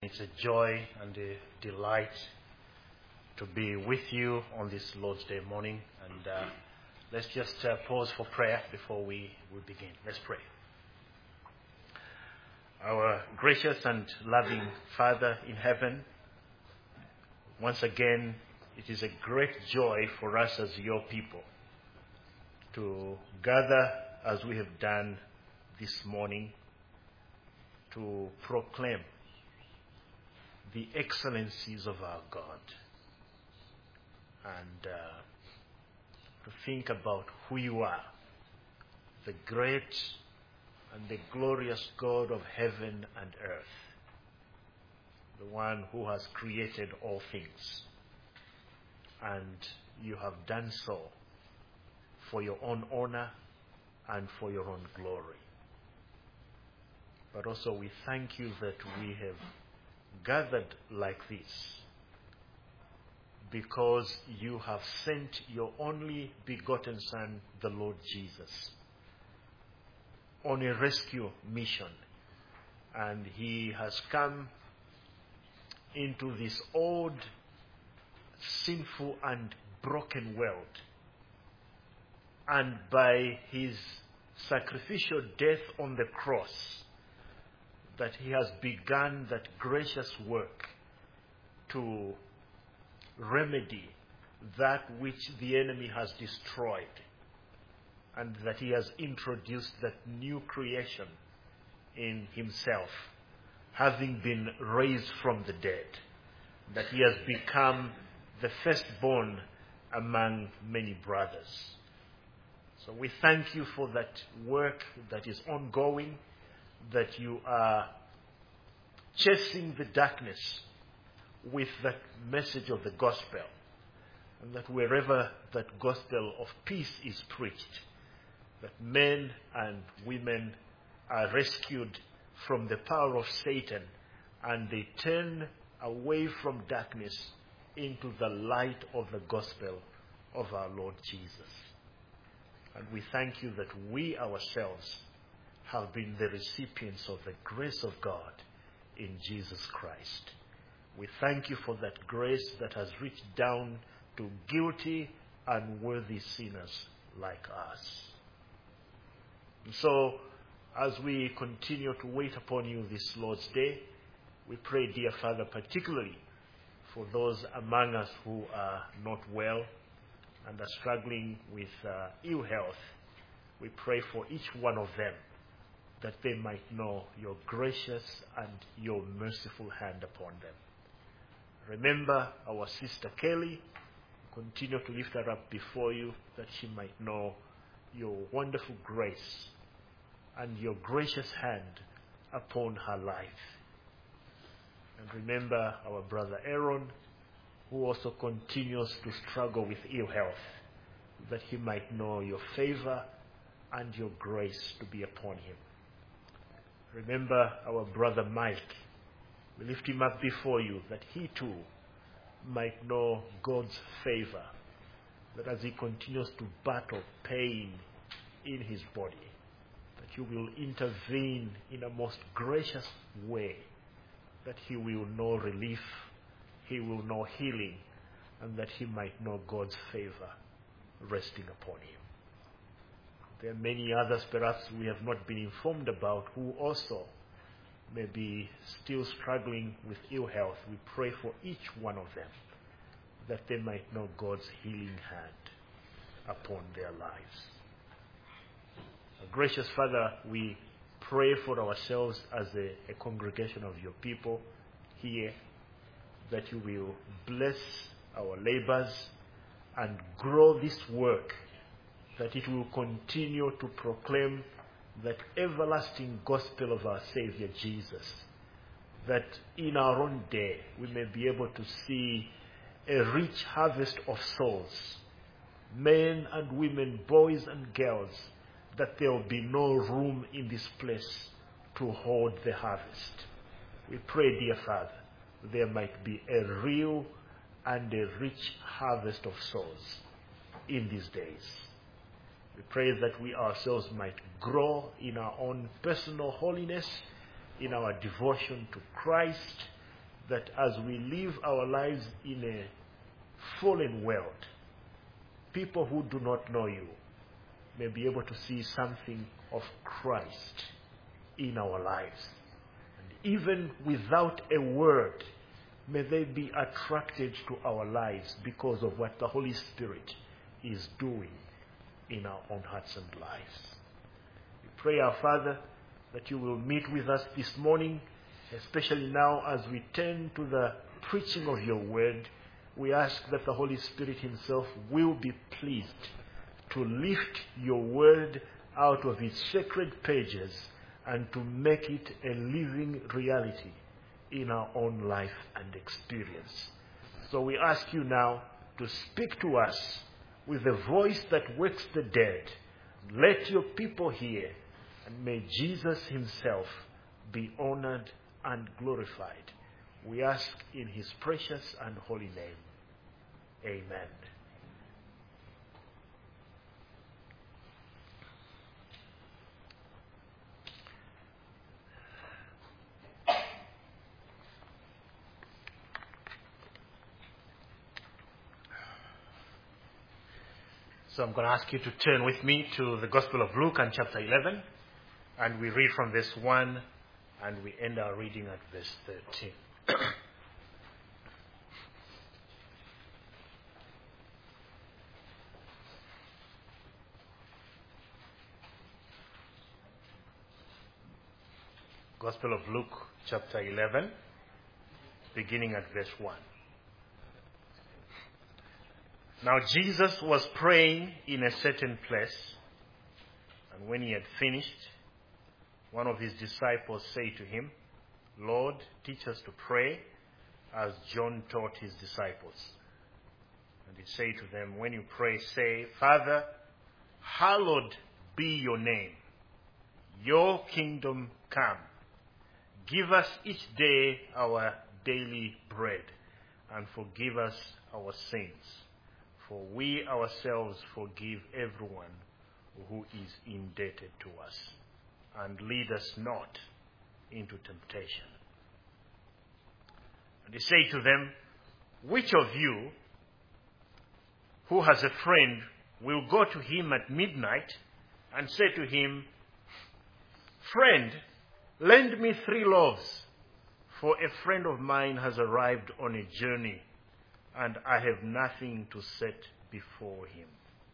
It's a joy and a delight to be with you on this Lord's Day morning. And let's just pause for prayer before we begin. Let's pray. Our gracious and loving Father in heaven, once again, it is a great joy for us as your people to gather as we have done this morning to proclaim the excellencies of our God and to think about who you are, the great and the glorious God of heaven and earth, the one who has created all things. And you have done so for your own honor and for your own glory. But also we thank you that we have gathered like this because you have sent your only begotten Son, the Lord Jesus, on a rescue mission. And he has come into this old, sinful and broken world. And by his sacrificial death on the cross, that he has begun that gracious work to remedy that which the enemy has destroyed, and that he has introduced that new creation in himself, having been raised from the dead, that he has become the firstborn among many brothers. So we thank you for that work that is ongoing, that you are chasing the darkness with that message of the gospel, and that wherever that gospel of peace is preached, that men and women are rescued from the power of Satan, and they turn away from darkness into the light of the gospel of our Lord Jesus. And we thank you that we ourselves have been the recipients of the grace of God in Jesus Christ. We thank you for that grace that has reached down to guilty, unworthy sinners like us. And so, as we continue to wait upon you this Lord's Day, we pray, dear Father, particularly for those among us who are not well and are struggling with ill health. We pray for each one of them, that they might know your gracious and your merciful hand upon them. Remember our sister Kelly. Continue to lift her up before you, that she might know your wonderful grace and your gracious hand upon her life. And remember our brother Aaron, who also continues to struggle with ill health, that he might know your favor and your grace to be upon him. Remember our brother Mike. We lift him up before you, that he too might know God's favor, that as he continues to battle pain in his body, that you will intervene in a most gracious way, that he will know relief, he will know healing, and that he might know God's favor resting upon him. There are many others perhaps we have not been informed about who also may be still struggling with ill health. We pray for each one of them, that they might know God's healing hand upon their lives. Gracious Father, we pray for ourselves as a congregation of your people here, that you will bless our labors and grow this work, that it will continue to proclaim that everlasting gospel of our Savior Jesus, that in our own day we may be able to see a rich harvest of souls, men and women, boys and girls, that there will be no room in this place to hold the harvest. We pray, dear Father, there might be a real and a rich harvest of souls in these days. We pray that we ourselves might grow in our own personal holiness, in our devotion to Christ, that as we live our lives in a fallen world, people who do not know you may be able to see something of Christ in our lives. And even without a word, may they be attracted to our lives because of what the Holy Spirit is doing in our own hearts and lives. We pray, our Father, that you will meet with us this morning, especially now as we turn to the preaching of your word. We ask that the Holy Spirit himself will be pleased to lift your word out of its sacred pages and to make it a living reality in our own life and experience. So we ask you now to speak to us with a voice that wakes the dead. Let your people hear, and may Jesus himself be honored and glorified. We ask in his precious and holy name. Amen. So I'm going to ask you to turn with me to the Gospel of Luke and chapter 11. And we read from verse 1 and we end our reading at verse 13. Gospel of Luke chapter 11, beginning at verse 1. Now Jesus was praying in a certain place, and when he had finished, one of his disciples said to him, Lord, teach us to pray, as John taught his disciples. And he said to them, when you pray, say, Father, hallowed be your name. Your kingdom come. Give us each day our daily bread, and forgive us our sins, for we ourselves forgive everyone who is indebted to us. And lead us not into temptation. And he said to them, which of you who has a friend will go to him at midnight and say to him, Friend, lend me 3 loaves, for a friend of mine has arrived on a journey, and I have nothing to set before him.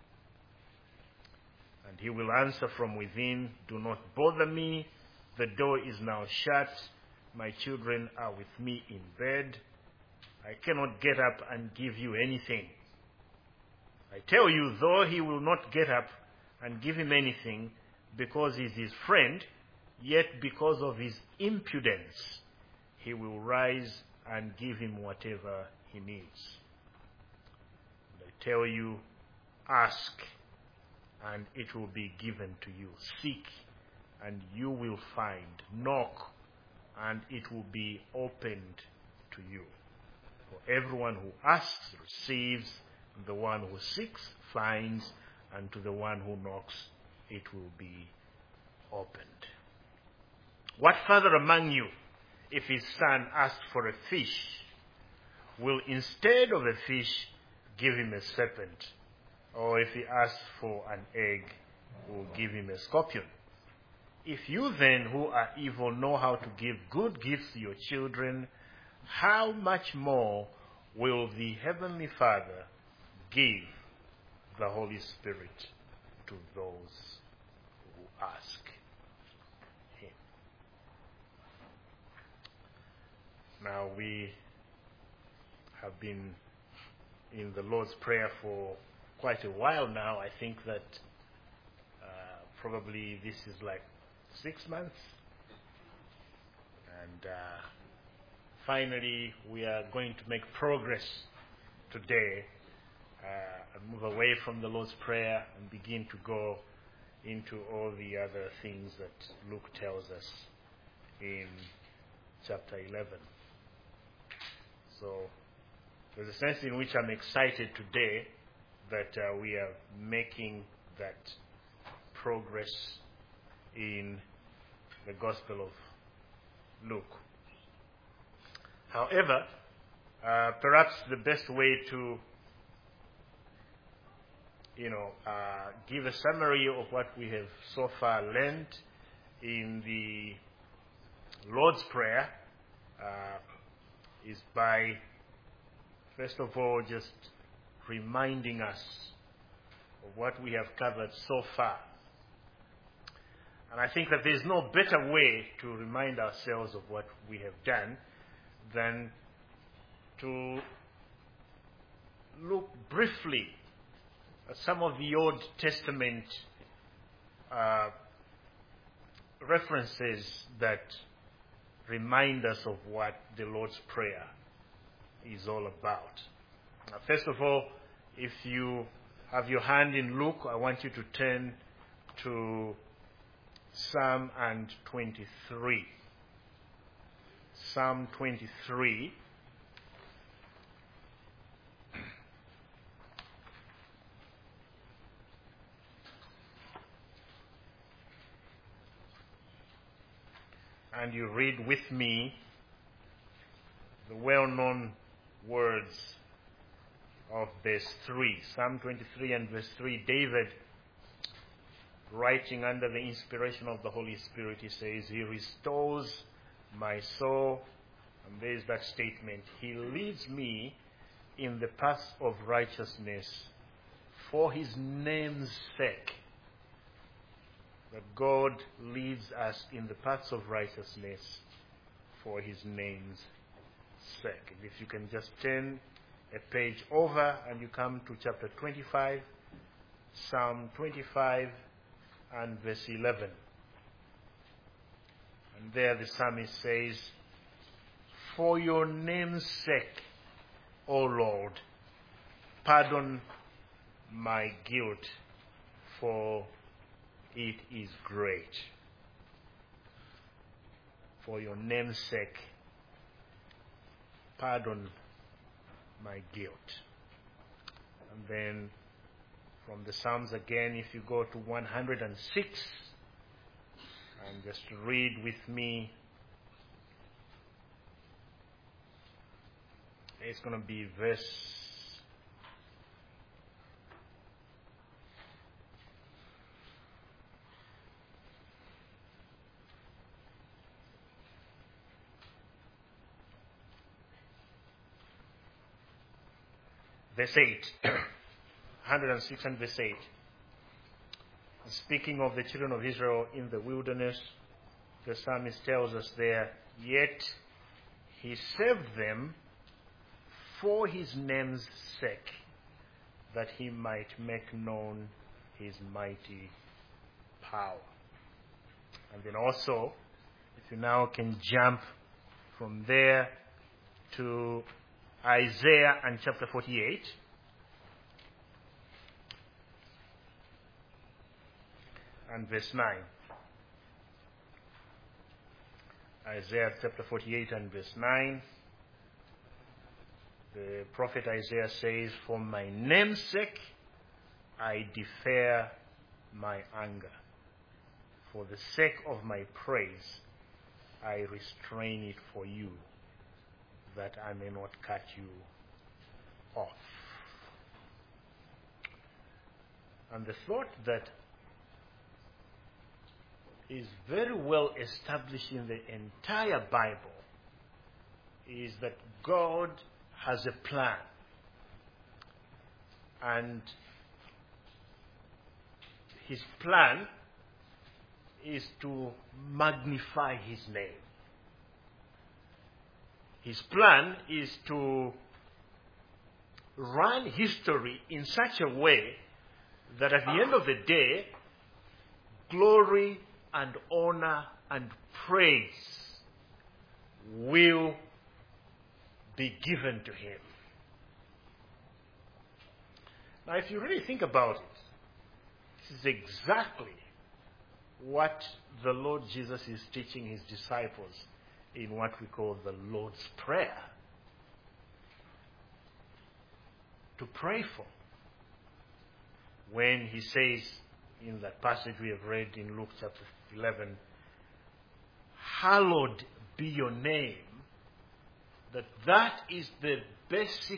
And he will answer from within, do not bother me, the door is now shut, my children are with me in bed, I cannot get up and give you anything. I tell you, though he will not get up and give him anything because he is his friend, yet because of his impudence, he will rise and give him whatever he needs. And I tell you, ask, and it will be given to you. Seek, and you will find. Knock, and it will be opened to you. For everyone who asks receives, and the one who seeks finds, and to the one who knocks it will be opened. What father among you, if his son asks for a fish, will instead of a fish give him a serpent? Or if he asks for an egg, will give him a scorpion? If you then, who are evil, know how to give good gifts to your children, how much more will the Heavenly Father give the Holy Spirit to those who ask him? Now, we have been in the Lord's Prayer for quite a while now. I think that probably this is like 6 months. And finally, we are going to make progress today and move away from the Lord's Prayer and begin to go into all the other things that Luke tells us in chapter 11. So there's a sense in which I'm excited today that we are making that progress in the Gospel of Luke. However, perhaps the best way to give a summary of what we have so far learned in the Lord's Prayer is by, first of all, just reminding us of what we have covered so far. And I think that there's no better way to remind ourselves of what we have done than to look briefly at some of the Old Testament references that remind us of what the Lord's Prayer is all about. First of all, if you have your hand in Luke, I want you to turn to Psalm 23. Psalm 23. And you read with me the well-known words of verse 3. Psalm 23 and verse 3, David, writing under the inspiration of the Holy Spirit, he says, He restores my soul. And there is that statement. He leads me in the paths of righteousness for His name's sake. That God leads us in the paths of righteousness for His name's sake. And if you can just turn a page over and you come to chapter 25, Psalm 25 and verse 11. And there the psalmist says, For your name's sake, O Lord, pardon my guilt, for it is great. For your name's sake, pardon my guilt. And then from the Psalms again, if you go to 106, and just read with me, it's going to be verse 8. 106 and verse 8. Speaking of the children of Israel in the wilderness, the psalmist tells us there, Yet He saved them for His name's sake, that He might make known His mighty power. And then also, if you now can jump from there to Isaiah and chapter 48. And verse 9. Isaiah chapter 48 and verse 9. The prophet Isaiah says, For my name's sake I defer my anger. For the sake of my praise I restrain it for you, that I may not cut you off. And the thought that is very well established in the entire Bible is that God has a plan. And His plan is to magnify His name. His plan is to run history in such a way that at the end of the day, glory and honor and praise will be given to Him. Now, if you really think about it, this is exactly what the Lord Jesus is teaching His disciples in what we call the Lord's Prayer. To pray for. When He says in that passage we have read in Luke chapter 11, Hallowed be your name, that is the basic,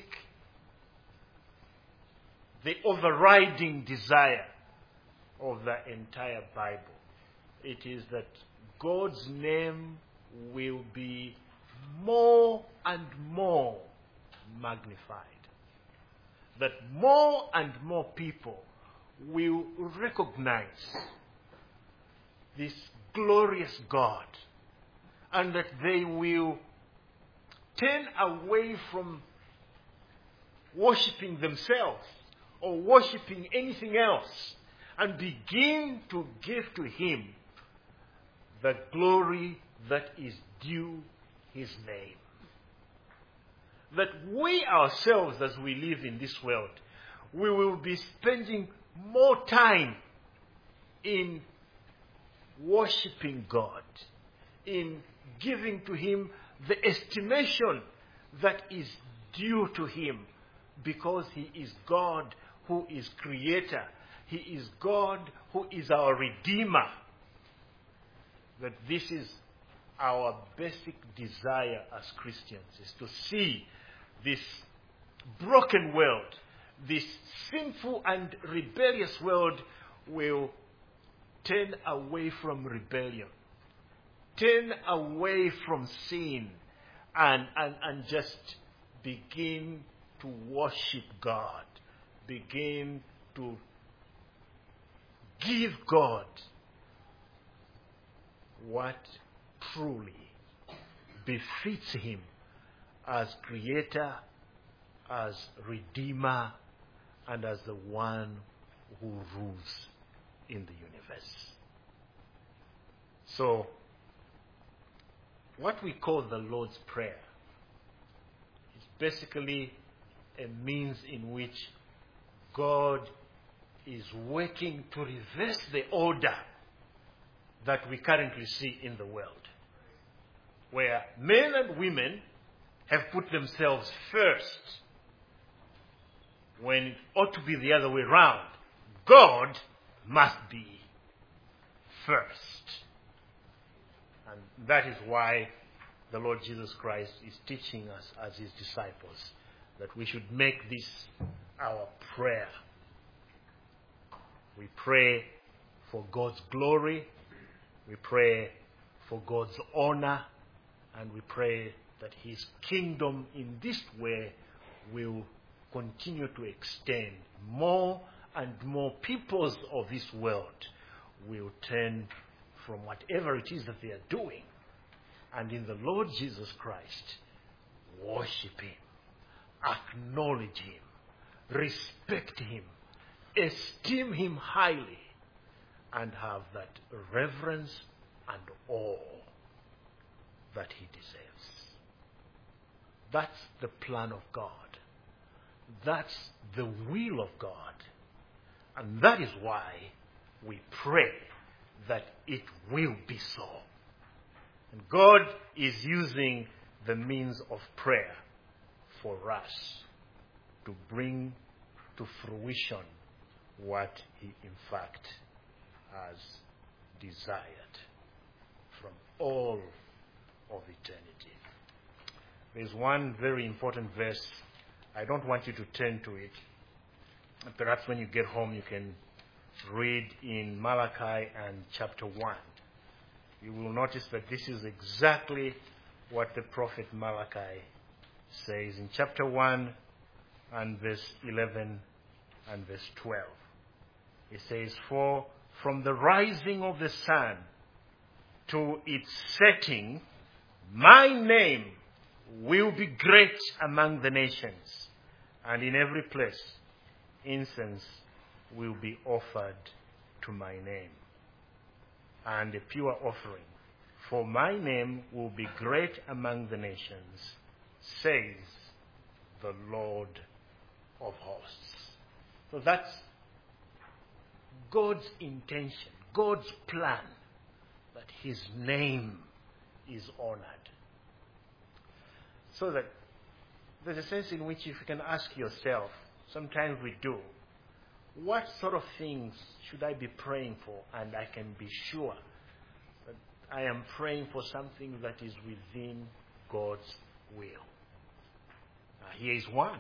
the overriding desire of the entire Bible. It is that God's name will be more and more magnified. That more and more people will recognize this glorious God, and that they will turn away from worshipping themselves or worshipping anything else and begin to give to Him the glory that is due His name. That we ourselves, as we live in this world, we will be spending more time in worshipping God, in giving to Him the estimation that is due to Him, because He is God who is Creator. He is God who is our Redeemer. That this is our basic desire as Christians, is to see this broken world, this sinful and rebellious world will turn away from rebellion, turn away from sin, and just begin to worship God, begin to give God what truly befits Him as Creator, as Redeemer, and as the one who rules in the universe. So, what we call the Lord's Prayer is basically a means in which God is working to reverse the order that we currently see in the world, where men and women have put themselves first when it ought to be the other way around. God must be first. And that is why the Lord Jesus Christ is teaching us as His disciples that we should make this our prayer. We pray for God's glory, we pray for God's honor, and we pray that His kingdom in this way will continue to extend. More and more peoples of this world will turn from whatever it is that they are doing, and in the Lord Jesus Christ, worship Him, acknowledge Him, respect Him, esteem Him highly, and have that reverence and awe that He deserves. That's the plan of God. That's the will of God. And that is why we pray that it will be so. And God is using the means of prayer for us to bring to fruition what He in fact has desired from all of eternity. There's one very important verse. I don't want you to turn to it. Perhaps when you get home you can read in Malachi and chapter 1. You will notice that this is exactly what the prophet Malachi says in chapter 1 and verse 11 and verse 12. It says, "For from the rising of the sun to its setting, my name will be great among the nations, and in every place incense will be offered to my name, and a pure offering. For my name will be great among the nations, says the Lord of hosts." So that's God's intention, God's plan, that His name is honored. So that there's a sense in which if you can ask yourself, sometimes we do, what sort of things should I be praying for? And I can be sure that I am praying for something that is within God's will. Here is one.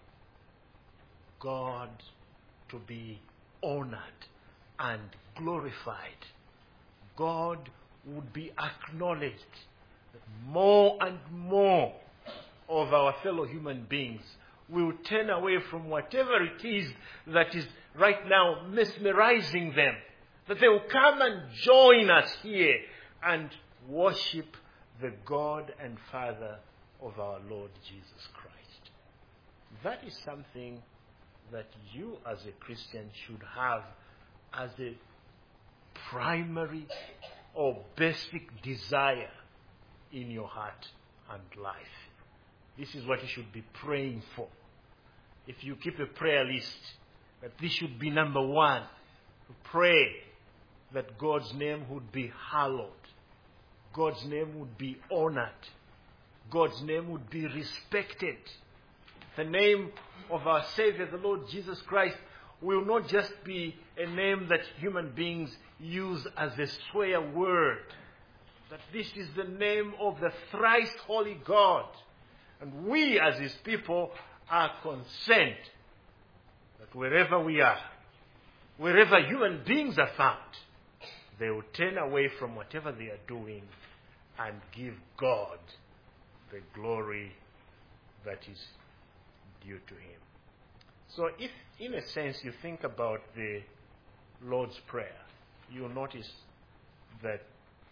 God to be honored and glorified. God would be acknowledged. More and more of our fellow human beings will turn away from whatever it is that is right now mesmerizing them. That they will come and join us here and worship the God and Father of our Lord Jesus Christ. That is something that you as a Christian should have as a primary or basic desire in your heart and life. This is what you should be praying for. If you keep a prayer list, that this should be number one. Pray that God's name would be hallowed. God's name would be honored. God's name would be respected. The name of our Savior, the Lord Jesus Christ, will not just be a name that human beings use as a swear word. That this is the name of the thrice holy God. And we as His people are concerned that wherever we are, wherever human beings are found, they will turn away from whatever they are doing and give God the glory that is due to Him. So if, in a sense, you think about the Lord's Prayer, you'll notice that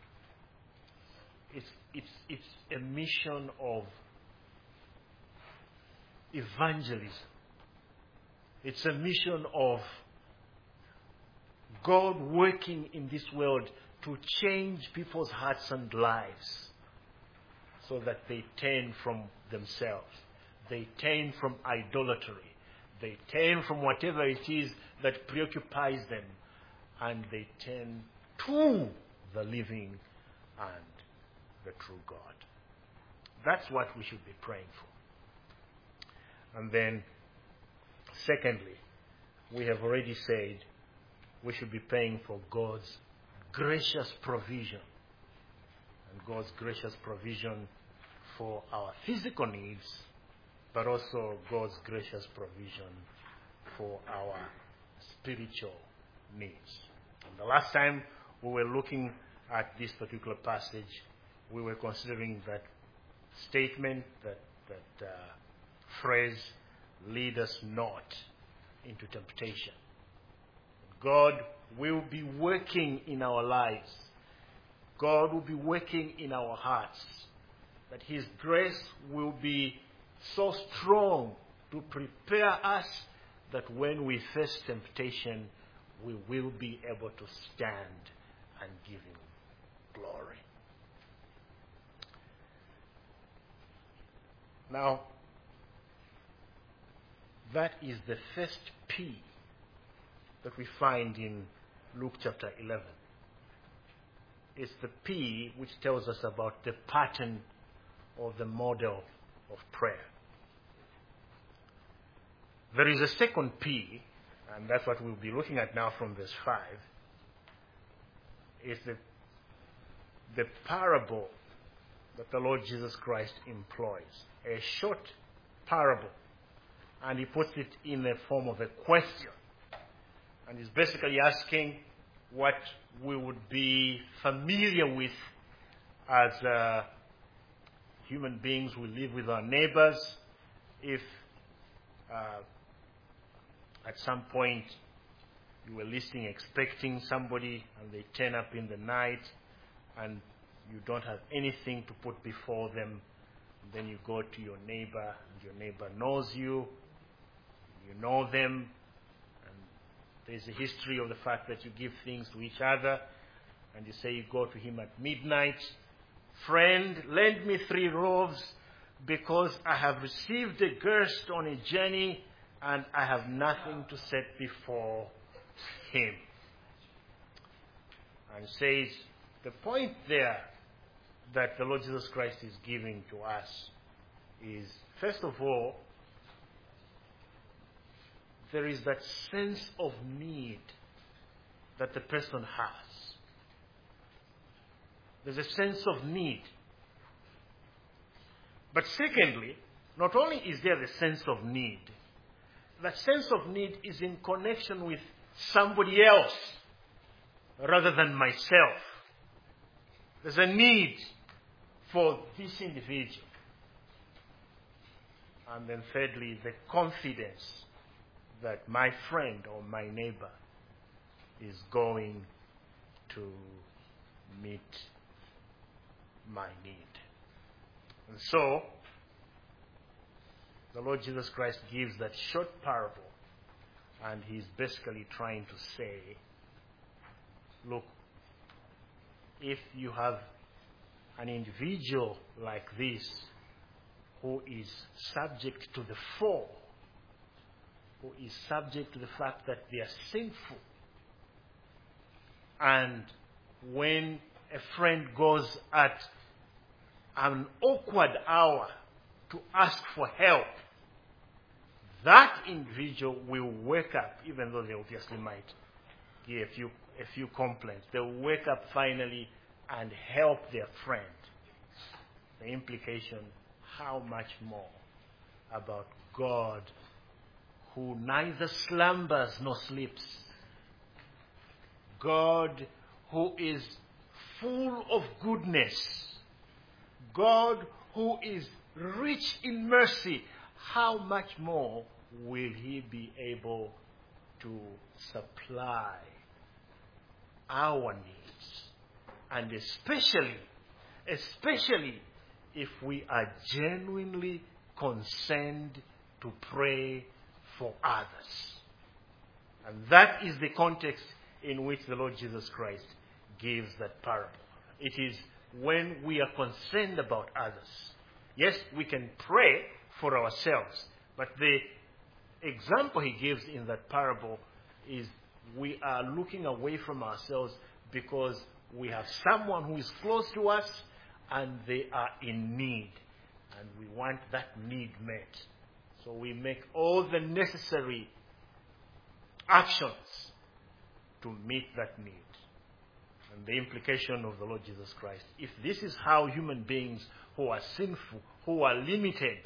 it's a mission of evangelism. It's a mission of God working in this world to change people's hearts and lives so that they turn from themselves. They turn from idolatry. They turn from whatever it is that preoccupies them, and they turn to the living and the true God. That's what we should be praying for. And then, secondly, we have already said we should be praying for God's gracious provision. And God's gracious provision for our physical needs, but also God's gracious provision for our spiritual needs. And the last time we were looking at this particular passage, we were considering that statement, that phrase, lead us not into temptation. God will be working in our lives. God will be working in our hearts. That His grace will be so strong to prepare us that when we face temptation, we will be able to stand and give Him glory. Now, that is the first P that we find in Luke chapter 11. It's the P which tells us about the pattern or the model of prayer. There is a second P, and that's what we'll be looking at now from verse 5. It's the parable that the Lord Jesus Christ employs. A short parable. And He puts it in the form of a question. And He's basically asking what we would be familiar with as human beings. We live with our neighbors. If at some point you were listening, expecting somebody, and they turn up in the night, and you don't have anything to put before them, then you go to your neighbor, and your neighbor knows you, you know them, and there's a history of the fact that you give things to each other, and you say you go to him at midnight, friend, lend me 3 loaves, because I have received a guest on a journey, and I have nothing to set before him. And says, the point there that the Lord Jesus Christ is giving to us is, first of all, there is that sense of need that the person has. There's a sense of need. But secondly, not only is there the sense of need, that sense of need is in connection with somebody else rather than myself. There's a need for this individual. And then thirdly, the confidence that my friend or my neighbor is going to meet my need. And so, the Lord Jesus Christ gives that short parable, and he's basically trying to say, look, if you have an individual like this who is subject to the fall, who is subject to the fact that they are sinful, and when a friend goes at an awkward hour to ask for help, that individual will wake up, even though they obviously might give a few complaints. They'll wake up finally and help their friend. The implication, how much more about God, who neither slumbers nor sleeps. God who is full of goodness. God who is rich in mercy. How much more will he be able to supply our needs? And especially if we are genuinely concerned to pray for others. And that is the context in which the Lord Jesus Christ gives that parable. It is when we are concerned about others. Yes, we can pray for ourselves, but the example he gives in that parable is we are looking away from ourselves because we have someone who is close to us and they are in need, and we want that need met. So we make all the necessary actions to meet that need. And the implication of the Lord Jesus Christ, if this is how human beings who are sinful, who are limited,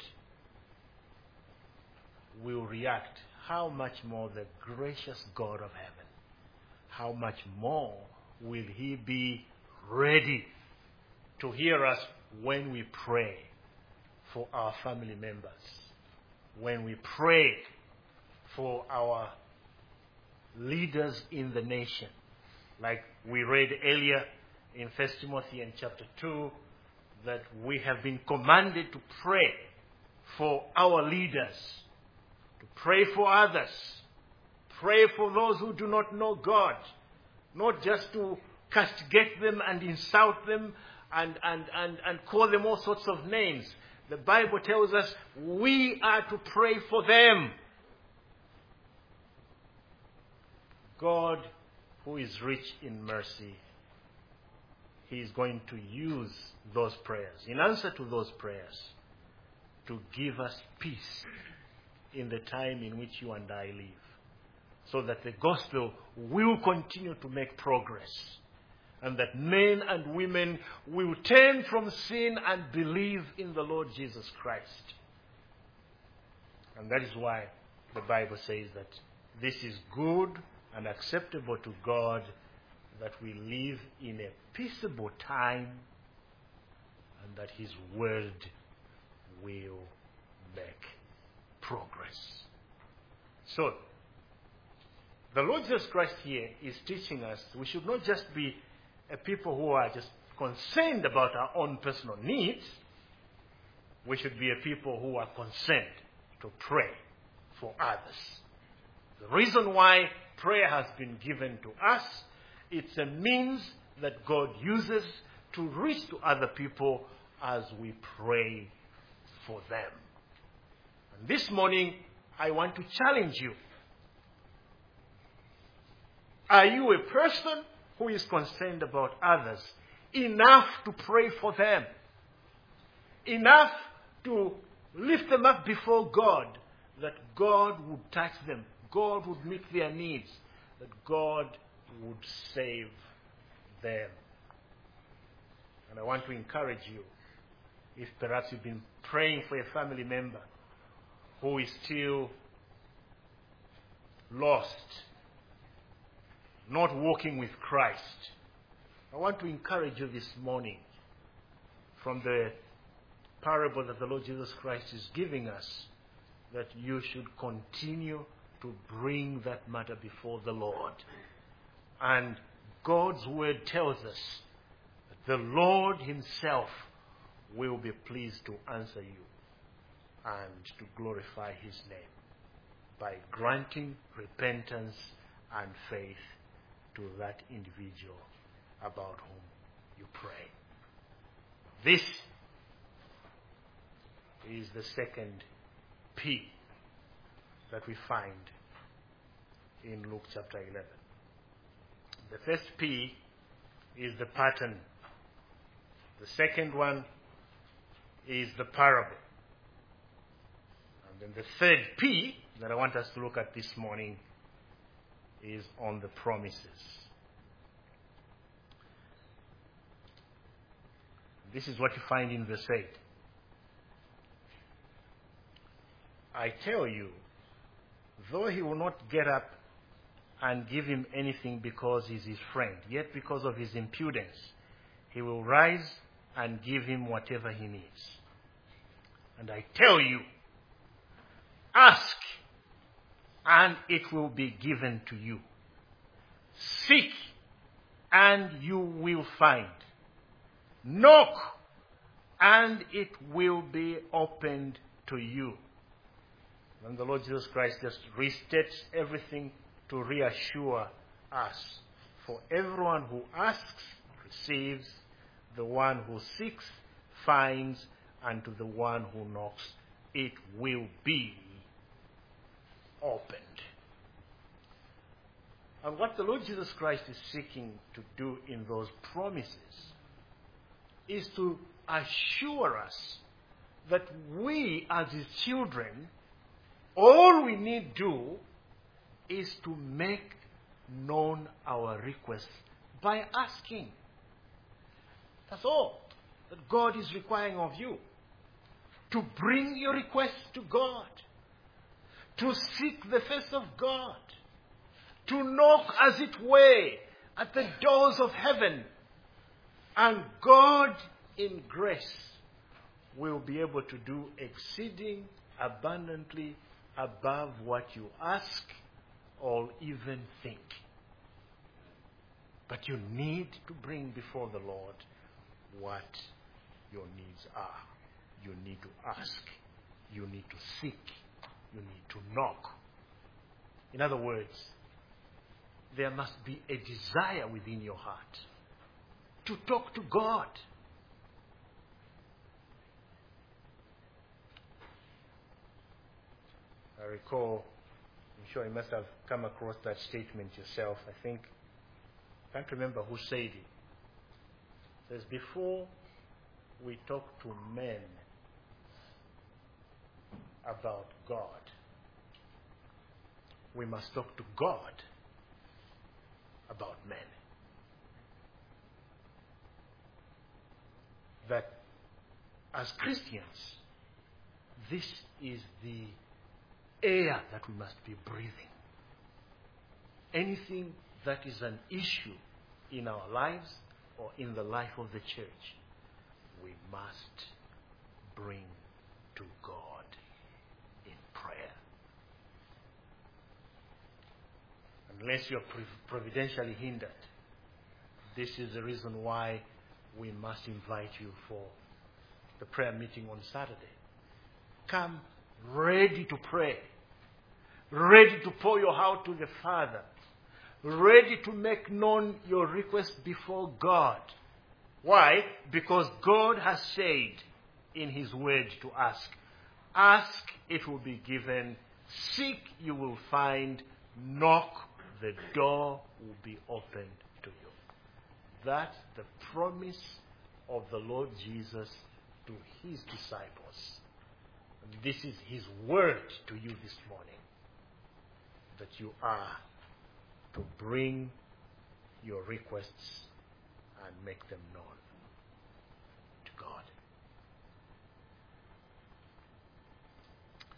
will react, how much more the gracious God of heaven, how much more will he be ready to hear us when we pray for our family members, when we pray for our leaders in the nation. Like we read earlier in 1 Timothy in chapter 2, that we have been commanded to pray for our leaders, to pray for others, pray for those who do not know God, not just to castigate them and insult them and call them all sorts of names. The Bible tells us we are to pray for them. God, who is rich in mercy, he is going to use those prayers, in answer to those prayers, to give us peace in the time in which you and I live, so that the gospel will continue to make progress, and that men and women will turn from sin and believe in the Lord Jesus Christ. And that is why the Bible says that this is good and acceptable to God, that we live in a peaceable time, and that his word will make progress. So, the Lord Jesus Christ here is teaching us we should not just be a people who are just concerned about our own personal needs. We should be a people who are concerned to pray for others. The reason why prayer has been given to us, it's a means that God uses to reach to other people as we pray for them. And this morning, I want to challenge you. Are you a person who is concerned about others enough to pray for them? Enough to lift them up before God, that God would touch them, God would meet their needs, that God would save them. And I want to encourage you If perhaps you've been praying for a family member who is still lost, not walking with Christ, I want to encourage you this morning from the parable that the Lord Jesus Christ is giving us, that you should continue to bring that matter before the Lord. And God's word tells us that the Lord himself will be pleased to answer you and to glorify his name by granting repentance and faith to that individual about whom you pray. This is the second P that we find in Luke chapter 11. The first P is the pattern. The second one is the parable. And then the third P that I want us to look at this morning is on the promises. This is what you find in verse 8. I tell you, though he will not get up and give him anything because he's his friend, yet because of his impudence, he will rise and give him whatever he needs. And I tell you, ask, and it will be given to you. Seek, and you will find. Knock, and it will be opened to you. And the Lord Jesus Christ just restates everything to reassure us. For everyone who asks, receives. The one who seeks, finds. And to the one who knocks, it will be opened. And what the Lord Jesus Christ is seeking to do in those promises is to assure us that we as his children, all we need do is to make known our requests by asking. That's all that God is requiring of you. To bring your requests to God. To seek the face of God. To knock, as it were, at the doors of heaven. And God, in grace, will be able to do exceeding abundantly above what you ask or even think. But you need to bring before the Lord what your needs are. You need to ask. You need to seek. You need to knock. In other words, there must be a desire within your heart to talk to God. I recall, I'm sure you must have come across that statement yourself. I can't remember who said it. It says, before we talk to men about God, we must talk to God about men. That as Christians, this is the air that we must be breathing. Anything that is an issue in our lives or in the life of the church, we must bring to God in prayer. Unless you're providentially hindered, this is the reason why we must invite you for the prayer meeting on Saturday. Come ready to pray, ready to pour your heart to the Father, ready to make known your request before God. Why? Because God has said in his word to ask. Ask, it will be given. Seek, you will find. Knock, the door will be opened to you. That's the promise of the Lord Jesus to his disciples. And this is his word to you this morning, that you are to bring your requests and make them known to God.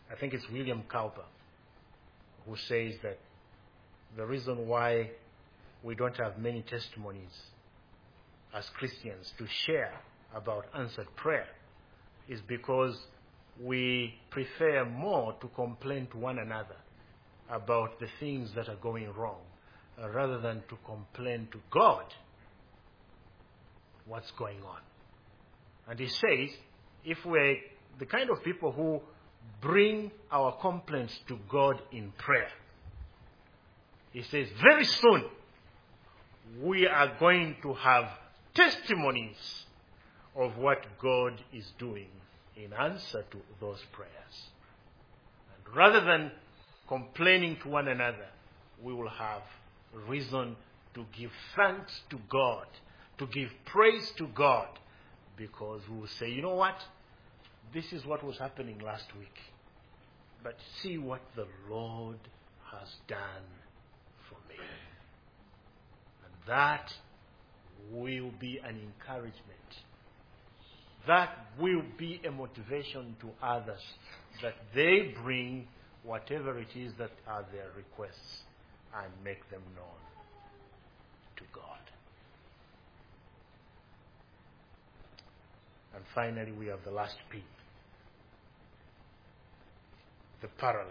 I think it's William Cowper who says that the reason why we don't have many testimonies as Christians to share about answered prayer is because we prefer more to complain to one another about the things that are going wrong rather than to complain to God what's going on. And he says, if we're the kind of people who bring our complaints to God in prayer, he says, very soon we are going to have testimonies of what God is doing in answer to those prayers. And rather than complaining to one another, we will have reason to give thanks to God, to give praise to God, because we will say, you know what? This is what was happening last week. But see what the Lord has done for me. And that will be an encouragement. That will be a motivation to others, that they bring whatever it is that are their requests and make them known to God. And finally, we have the last P. The parallel.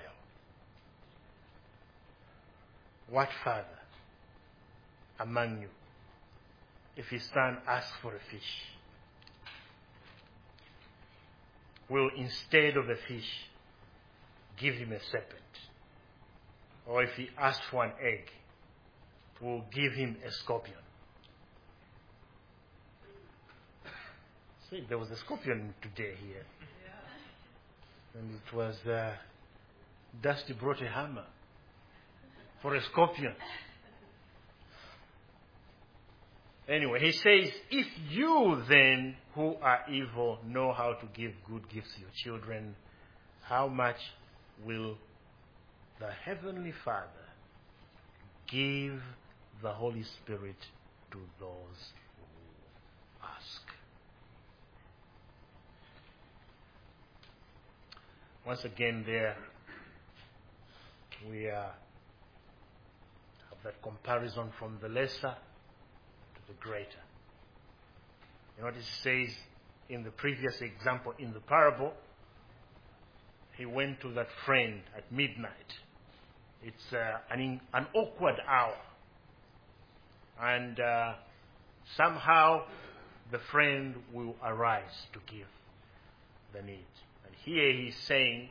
What father among you, if his son asks for a fish, will instead of a fish give him a serpent? Or if he asks for an egg, will give him a scorpion? See, there was a scorpion today here. And it was Dusty brought a hammer for a scorpion. Anyway, he says, if you then, who are evil, know how to give good gifts to your children, how much will the Heavenly Father give the Holy Spirit to those who ask? Once again, there we have that comparison from the lesser to the greater. You notice it says in the previous example, in the parable, he went to that friend at midnight. It's an awkward hour. And somehow the friend will arise to give the need. And here he's saying,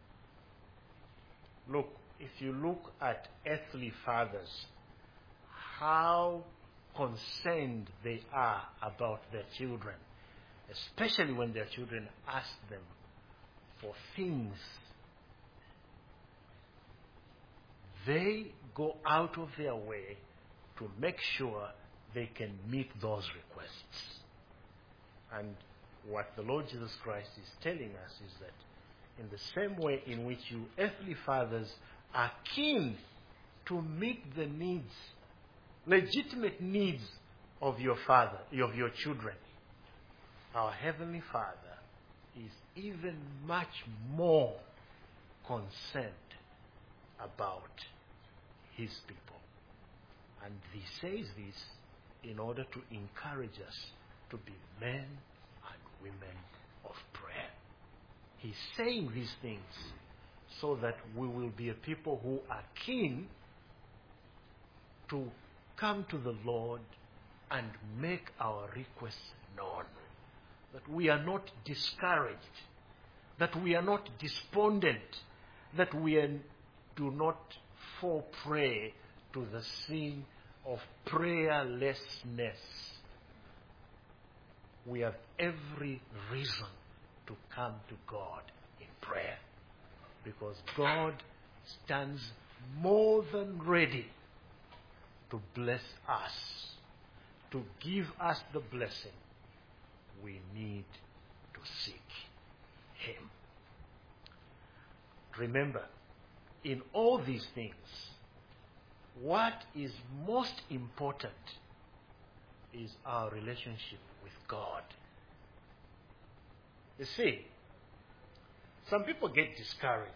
look, if you look at earthly fathers, how concerned they are about their children, especially when their children ask them for things. They go out of their way to make sure they can meet those requests. And what the Lord Jesus Christ is telling us is that in the same way in which you earthly fathers are keen to meet the needs, legitimate needs of your father, of your children, our Heavenly Father is even much more concerned about His people. And He says this in order to encourage us to be men and women of prayer. He's saying these things so that we will be a people who are keen to come to the Lord and make our requests known. That we are not discouraged, that we are not despondent, that we do not fall prey to the sin of prayerlessness. We have every reason to come to God in prayer, because God stands more than ready to bless us, to give us the blessing we need to seek Him. Remember, in all these things, what is most important is our relationship with God. You see, Some people get discouraged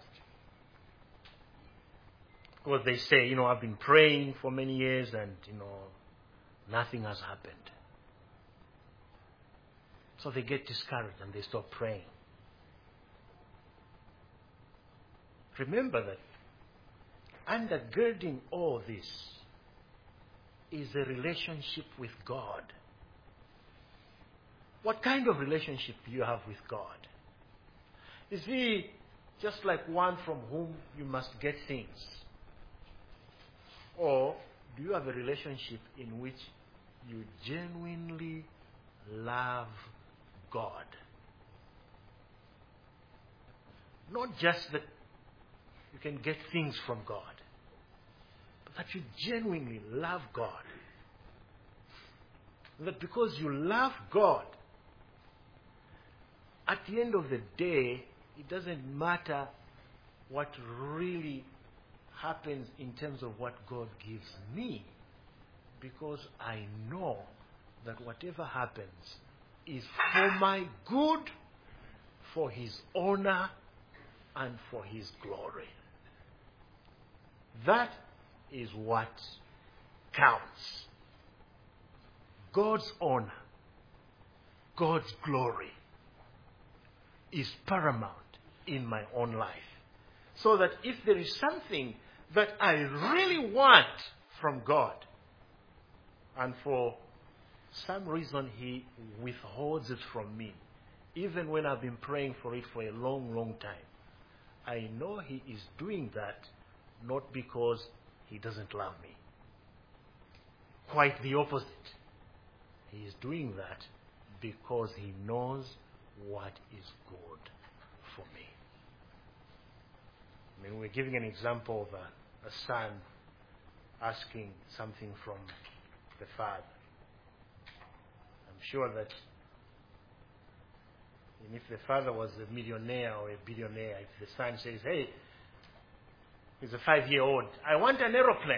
because they say, I've been praying for many years and, nothing has happened. So they get discouraged and they stop praying. Remember that undergirding all this is a relationship with God. What kind of relationship do you have with God? Is He just like one from whom you must get things? Or do you have a relationship in which you genuinely love God? Not just that you can get things from God, but that you genuinely love God. That because you love God, at the end of the day, it doesn't matter what really happens in terms of what God gives me, because I know that whatever happens is for my good, for His honor, and for His glory. That is what counts. God's honor, God's glory is paramount in my own life. So that if there is something that I really want from God, and for some reason He withholds it from me, even when I've been praying for it for a long, long time, I know He is doing that not because He doesn't love me. Quite the opposite. He is doing that because He knows what is good for me. I mean, we're giving an example of a son asking something from the father. I'm sure that if the father was a millionaire or a billionaire, if the son says, hey, he's a 5-year-old, I want an aeroplane.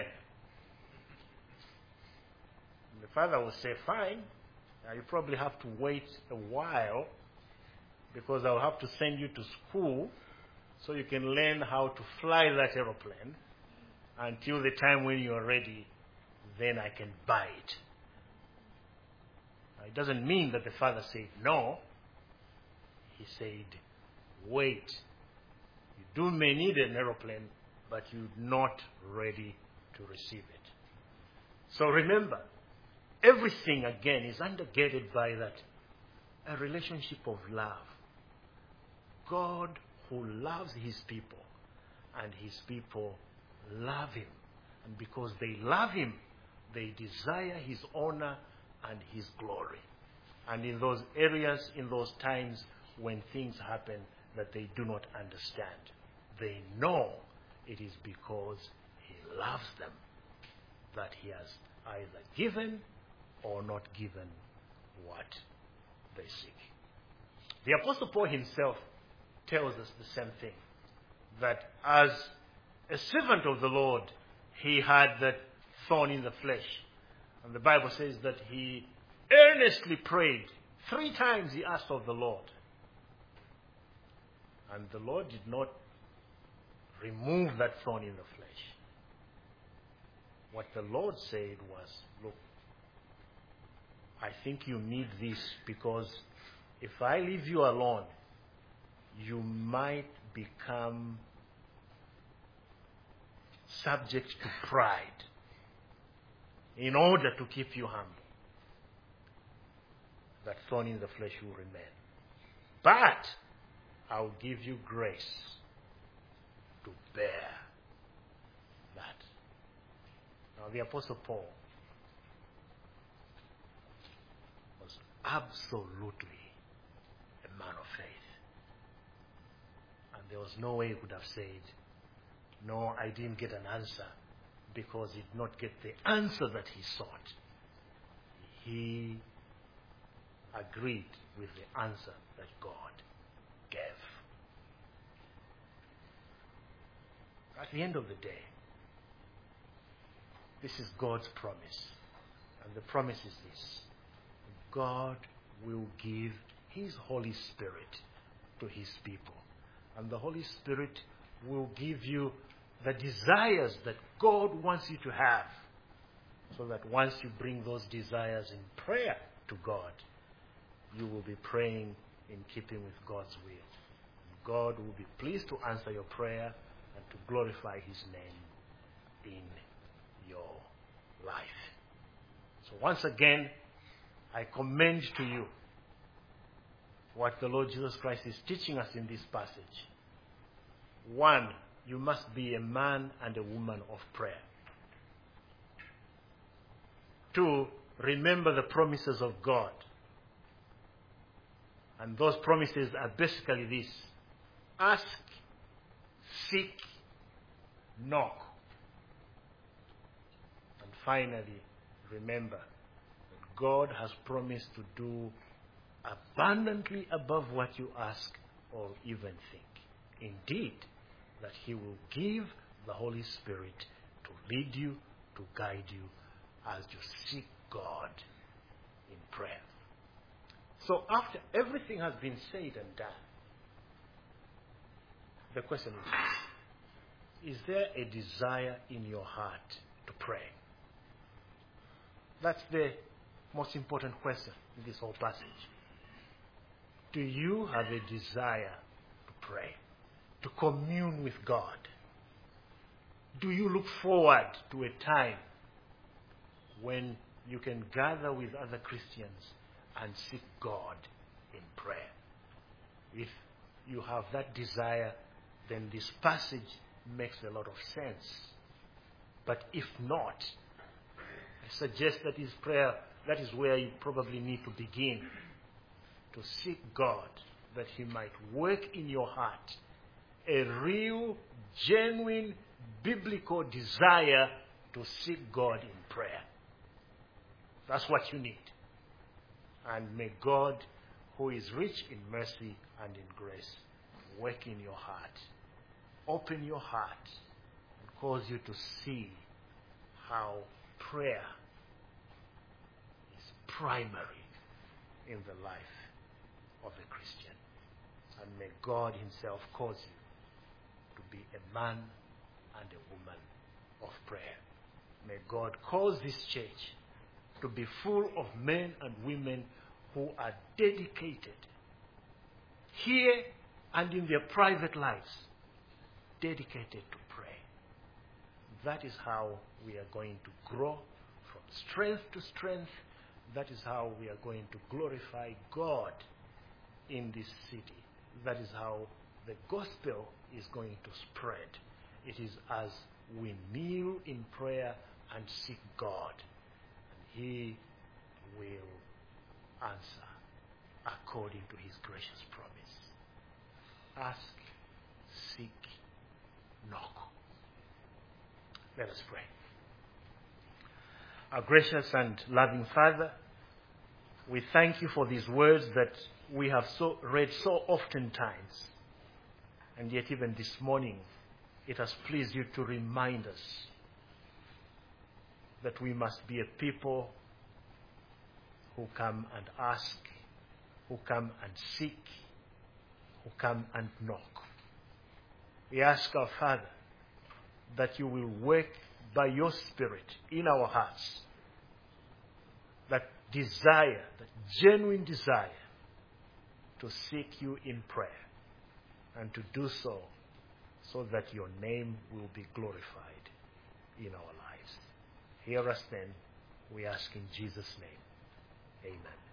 And the father will say, fine, you probably have to wait a while because I'll have to send you to school so you can learn how to fly that aeroplane until the time when you are ready, then I can buy it. Now, it doesn't mean that the father said no. He said, wait, you may need an aeroplane, but you're not ready to receive it. So remember, everything again is undergirded by that, a relationship of love. God who loves His people, and His people love Him. And because they love Him, they desire His honor and His glory. And in those areas, in those times when things happen that they do not understand, they know it is because He loves them that He has either given or not given what they seek. The Apostle Paul himself tells us the same thing, that as a servant of the Lord, he had that thorn in the flesh. And the Bible says that he earnestly prayed. 3 times he asked of the Lord. And the Lord did not remove that thorn in the flesh. What the Lord said was, look, I think you need this because if I leave you alone, you might become subject to pride in order to keep you humble. That thorn in the flesh will remain. But I'll give you grace to bear that. Now the Apostle Paul was absolutely a man of faith. And there was no way he could have said, no, I didn't get an answer, because he did not get the answer that he sought. He agreed with the answer that God gave. At the end of the day, this is God's promise. And the promise is this: God will give His Holy Spirit to His people. And the Holy Spirit will give you the desires that God wants you to have, so that once you bring those desires in prayer to God, you will be praying in keeping with God's will. God will be pleased to answer your prayer and to glorify His name in your life. So once again, I commend to you what the Lord Jesus Christ is teaching us in this passage. 1, you must be a man and a woman of prayer. 2, remember the promises of God. And those promises are basically this: ask, seek, knock. And finally, remember that God has promised to do abundantly above what you ask or even think. Indeed, that He will give the Holy Spirit to lead you, to guide you as you seek God in prayer. So after everything has been said and done, the question is there a desire in your heart to pray? That's the most important question in this whole passage. Do you have a desire to pray, to commune with God? Do you look forward to a time when you can gather with other Christians and seek God in prayer? If you have that desire, then this passage makes a lot of sense. But if not, I suggest that is prayer. That is where you probably need to begin, to seek God, that He might work in your heart a real, genuine, biblical desire to seek God in prayer. That's what you need. And may God, who is rich in mercy and in grace, work in your heart, open your heart, and cause you to see how prayer is primary in the life of a Christian. And may God Himself cause you to be a man and a woman of prayer. May God cause this church to be full of men and women who are dedicated here and in their private lives, dedicated to pray. That is how we are going to grow from strength to strength. That is how we are going to glorify God in this city. That is how the gospel is going to spread. It is as we kneel in prayer and seek God, and He will answer according to His gracious promise. Ask, seek, knock. Let us pray. Our gracious and loving Father, we thank You for these words that we have read so often times, and yet even this morning it has pleased You to remind us that we must be a people who come and ask, who come and seek, who come and knock. We ask, our Father, that You will work by Your Spirit in our hearts, that desire, that genuine desire to seek You in prayer, and to do so that Your name will be glorified in our lives. Hear us then, we ask in Jesus' name. Amen.